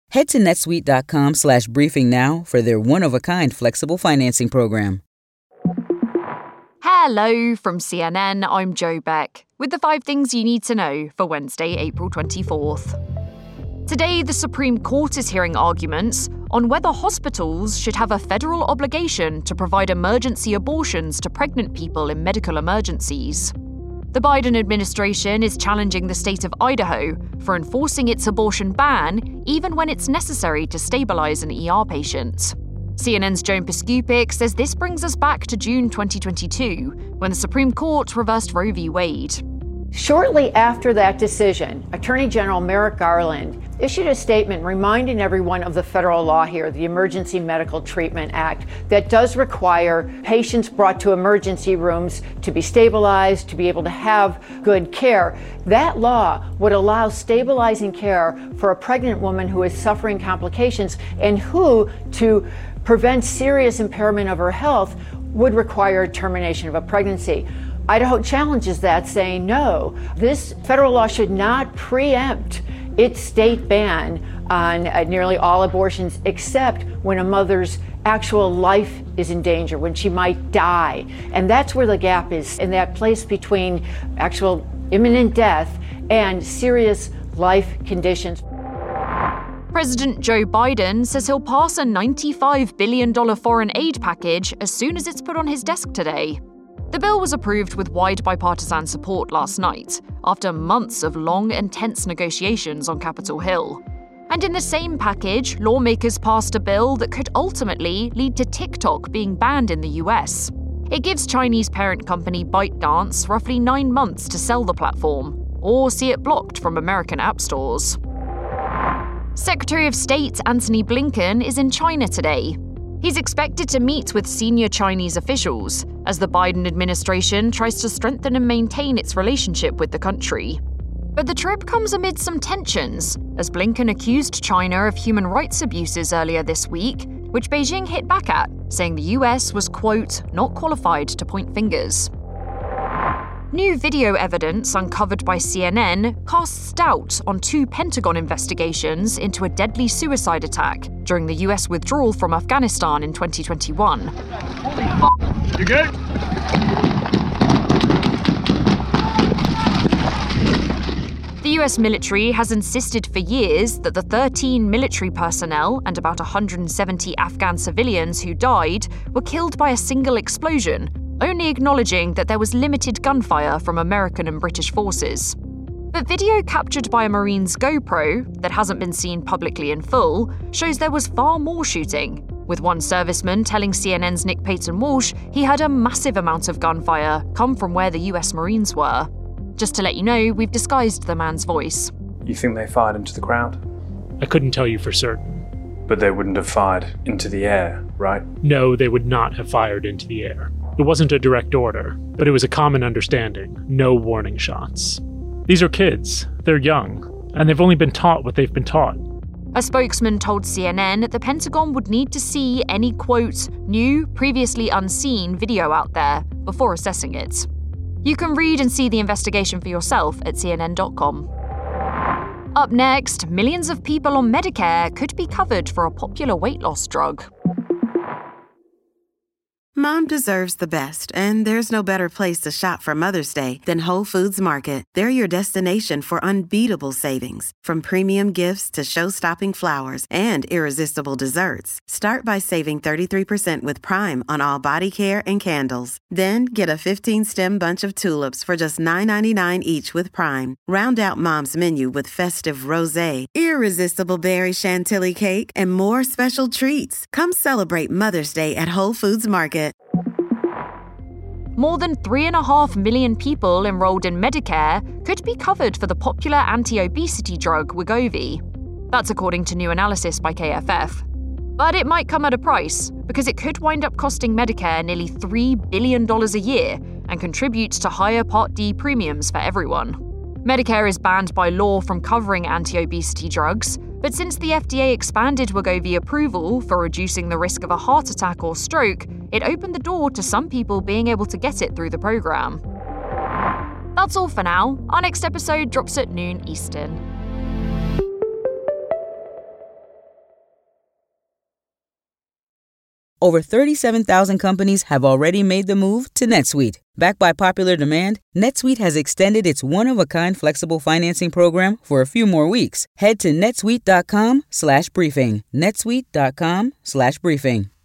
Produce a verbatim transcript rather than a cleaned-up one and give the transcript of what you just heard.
Head to netsuite.com slash briefing now for their one-of-a-kind flexible financing program. Hello from C N N, I'm Jo Beck, with the five things you need to know for Wednesday, April twenty-fourth. Today, the Supreme Court is hearing arguments on whether hospitals should have a federal obligation to provide emergency abortions to pregnant people in medical emergencies. The Biden administration is challenging the state of Idaho for enforcing its abortion ban even when it's necessary to stabilize an E R patient. C N N's Joan Piskupic says this brings us back to June twenty twenty-two, when the Supreme Court reversed Roe v. Wade. Shortly after that decision, Attorney General Merrick Garland issued a statement reminding everyone of the federal law here, the Emergency Medical Treatment Act, that does require patients brought to emergency rooms to be stabilized, to be able to have good care. That law would allow stabilizing care for a pregnant woman who is suffering complications and who, to prevent serious impairment of her health, would require termination of a pregnancy. Idaho challenges that, saying, no, this federal law should not preempt its state ban on uh, nearly all abortions, except when a mother's actual life is in danger, when she might die. And that's where the gap is, in that place between actual imminent death and serious life conditions. President Joe Biden says he'll pass a ninety-five billion dollars foreign aid package as soon as it's put on his desk today. The bill was approved with wide bipartisan support last night, after months of long and tense negotiations on Capitol Hill. And in the same package, lawmakers passed a bill that could ultimately lead to TikTok being banned in the U S. It gives Chinese parent company ByteDance roughly nine months to sell the platform, or see it blocked from American app stores. Secretary of State Antony Blinken is in China today. He's expected to meet with senior Chinese officials as the Biden administration tries to strengthen and maintain its relationship with the country. But the trip comes amid some tensions, as Blinken accused China of human rights abuses earlier this week, which Beijing hit back at, saying the U S was, quote, not qualified to point fingers. New video evidence uncovered by C N N casts doubt on two Pentagon investigations into a deadly suicide attack during the U S withdrawal from Afghanistan in twenty twenty-one. You good? The U S military has insisted for years that the thirteen military personnel and about one hundred seventy Afghan civilians who died were killed by a single explosion, only acknowledging that there was limited gunfire from American and British forces. But video captured by a Marine's GoPro, that hasn't been seen publicly in full, shows there was far more shooting, with one serviceman telling C N N's Nick Payton-Walsh he heard a massive amount of gunfire come from where the U S Marines were. Just to let you know, we've disguised the man's voice. You think they fired into the crowd? I couldn't tell you for certain. But they wouldn't have fired into the air, right? No, they would not have fired into the air. It wasn't a direct order, but it was a common understanding. No warning shots. These are kids. They're young. And they've only been taught what they've been taught. A spokesman told C N N the Pentagon would need to see any, quote, new, previously unseen video out there before assessing it. You can read and see the investigation for yourself at C N N dot com. Up next, millions of people on Medicare could be covered for a popular weight loss drug. Mom deserves the best, and there's no better place to shop for Mother's Day than Whole Foods Market. They're your destination for unbeatable savings, from premium gifts to show-stopping flowers and irresistible desserts. Start by saving thirty-three percent with Prime on all body care and candles. Then get a fifteen-stem bunch of tulips for just nine ninety-nine each with Prime. Round out Mom's menu with festive rosé, irresistible berry chantilly cake, and more special treats. Come celebrate Mother's Day at Whole Foods Market. More than three and a half million people enrolled in Medicare could be covered for the popular anti-obesity drug Wegovy. That's according to new analysis by K F F. But it might come at a price, because it could wind up costing Medicare nearly three billion dollars a year and contribute to higher Part D premiums for everyone. Medicare is banned by law from covering anti-obesity drugs, but since the F D A expanded Wegovy approval for reducing the risk of a heart attack or stroke, it opened the door to some people being able to get it through the program. That's all for now. Our next episode drops at noon Eastern. Over thirty-seven thousand companies have already made the move to NetSuite. Backed by popular demand, NetSuite has extended its one-of-a-kind flexible financing program for a few more weeks. Head to netsuite.com slash briefing. netsuite.com slash briefing.